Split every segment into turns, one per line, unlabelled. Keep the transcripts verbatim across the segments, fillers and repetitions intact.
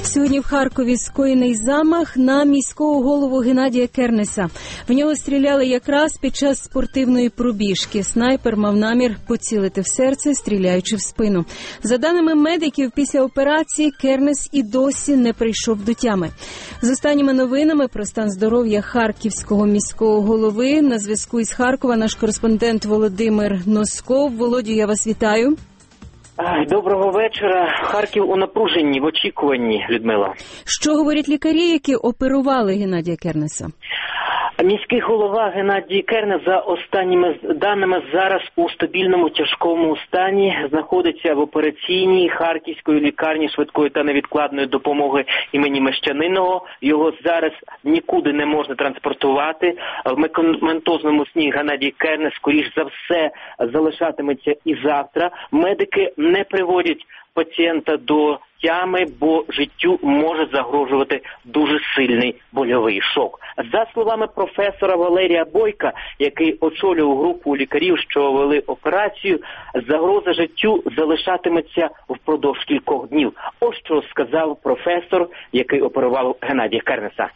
Сьогодні в Харкові скоєний замах на міського голову Геннадія Кернеса. В нього стріляли якраз під час спортивної пробіжки. Снайпер мав намір поцілити в серце, стріляючи в спину. За даними медиків, після операції Кернес і досі не прийшов до тями. З останніми новинами про стан здоров'я харківського міського голови на зв'язку із Харкова наш кореспондент Володимир Носков. Володю, я вас вітаю.
Доброго вечора. Харків у напруженні, в очікуванні, Людмила.
Що говорять лікарі, які оперували Геннадія Кернеса?
Міський голова Геннадій Кернес, за останніми даними, зараз у стабільному тяжкому стані, знаходиться в операційній Харківської лікарні швидкої та невідкладної допомоги імені Мещаниного. Його зараз нікуди не можна транспортувати. В медикаментозному стані Геннадій Кернес, скоріш за все, залишатиметься і завтра. Медики не приводять пацієнта до тями, бо життю може загрожувати дуже сильний больовий шок. За словами професора Валерія Бойка, який очолював групу лікарів, що вели операцію, загроза життю залишатиметься впродовж кількох днів. Ось що сказав професор, який оперував Геннадія Кернеса.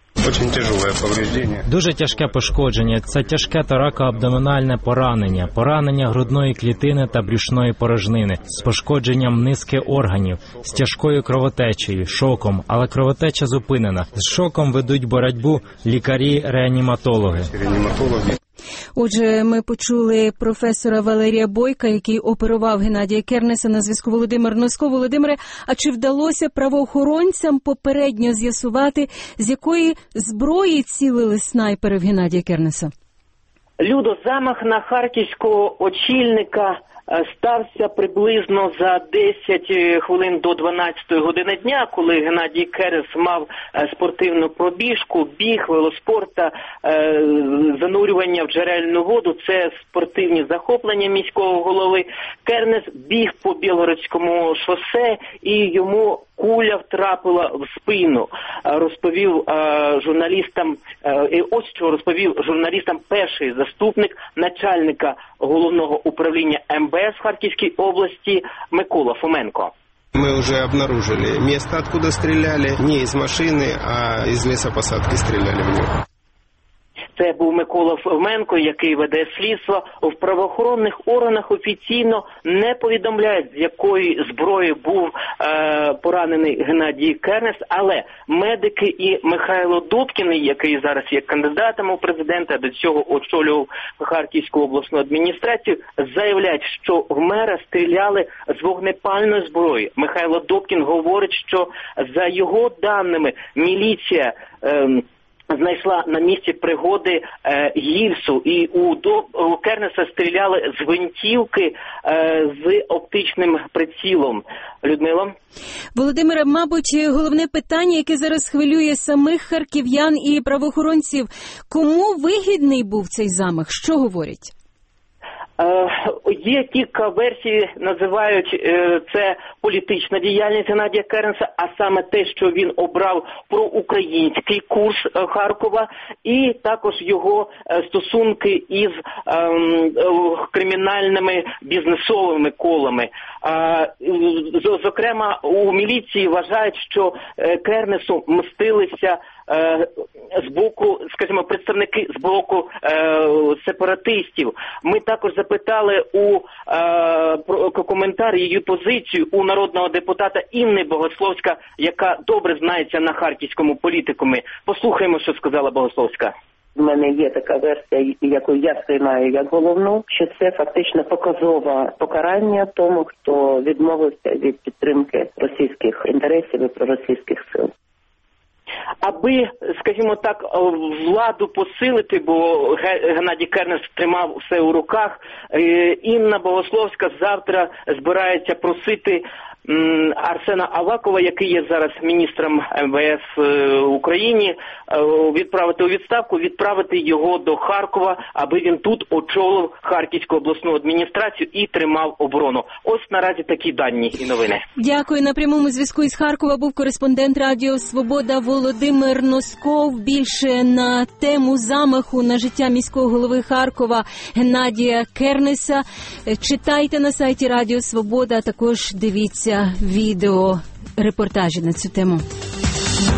Дуже тяжке пошкодження. Це тяжке торако-абдомінальне поранення, поранення грудної клітини та брюшної порожнини з пошкодженням низки органів, з тяжкою кровотечею, шоком, але кровотеча зупинена. З шоком ведуть боротьбу лікарі-реаніматологи.
Отже, ми почули професора Валерія Бойка, який оперував Геннадія Кернеса. На зв'язку Володимир Носков. Володимире, а чи вдалося правоохоронцям попередньо з'ясувати, з якої зброї цілили снайпери в Геннадія Кернеса?
Людо, замах на харківського очільника стався приблизно за десять хвилин до дванадцятої години дня, коли Геннадій Кернес мав спортивну пробіжку, біг, велоспорт та е, занурювання в джерельну воду. Це спортивні захоплення міського голови. Кернес біг по Білгородському шосе і йому куля втрапила в спину, розповів е, журналістам, е, ось що розповів журналістам перший заступник начальника головного управління ем ве ес в Харківській області Микола Фоменко.
Мы уже обнаружили место, откуда стреляли, не из машины, а из лесопосадки стреляли в него.
Це був Микола Фоменко, який веде слідство. В правоохоронних органах офіційно не повідомляють, з якої зброї був е, поранений Геннадій Кернес, але медики і Михайло Добкін, який зараз є кандидатом у президента, до цього очолював Харківську обласну адміністрацію, заявляють, що в мера стріляли з вогнепальної зброї. Михайло Добкін говорить, що за його даними міліція е, знайшла на місці пригоди е, гільсу, і у, до, у Кернеса стріляли з гвинтівки е, з оптичним прицілом. Людмила?
Володимире, мабуть, головне питання, яке зараз хвилює самих харків'ян і правоохоронців. Кому вигідний був цей замах? Що говорять?
Є кілька версій, називають це політична діяльність Геннадія Кернеса, а саме те, що він обрав проукраїнський курс Харкова, і також його стосунки із ем, кримінальними бізнесовими колами. Зокрема, у міліції вважають, що Кернесу мстилися з боку, скажімо, представники з боку е, сепаратистів. Ми також запитали у е, коментар її позицію у народного депутата Інни Богословська, яка добре знається на харківському політикумі. Послухаємо, що сказала Богословська.
У мене є така версія, яку я сприймаю як головну, що це фактично показове покарання тому, хто відмовився від підтримки російських інтересів і проросійських сил.
Аби, скажімо так, владу посилити, бо Геннадій Кернес тримав все у руках, Інна Богословська завтра збирається просити Арсена Авакова, який є зараз міністром ем ве ес в Україні, відправити у відставку, відправити його до Харкова, аби він тут очолив Харківську обласну адміністрацію і тримав оборону. Ось наразі такі дані і новини.
Дякую. На прямому зв'язку із Харкова був кореспондент Радіо Свобода Володимир Носков. Більше на тему замаху на життя міського голови Харкова Геннадія Кернеса читайте на сайті Радіо Свобода, а також дивіться відео репортажі на цю тему.